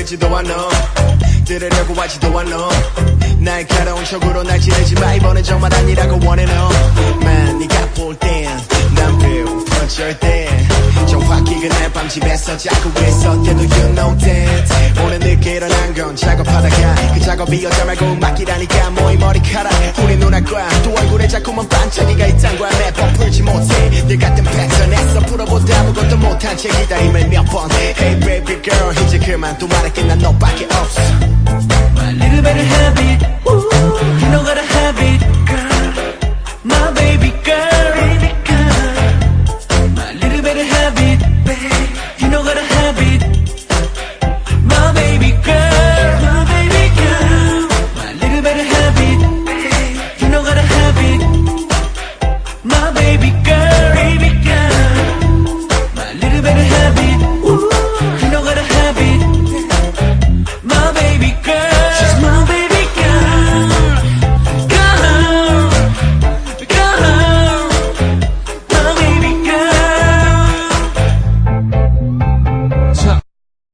보이지도 않아 들으려고 하지도 않아 날카로운 척으로 날 지내지 마 이번엔 정말 아니라고 원해 너 Man 네가 볼 땐 난 배고파 절대 정확히 그날 밤 집에서 자꾸 있었대도 you know that 오늘 늦게 일어난 건 작업하다가 그 작업이 여자 말고 막이라니까 뭐 이 머리카락 우리 눈알과 또 얼굴에 자꾸만 반짝이가 있단 거야 매번 풀지 못해 늘 같은 패턴에서 풀어보다 아무것도 못한 채 기다림을 몇번 Hey baby girl 이제 그만 또 말할게 난 너밖에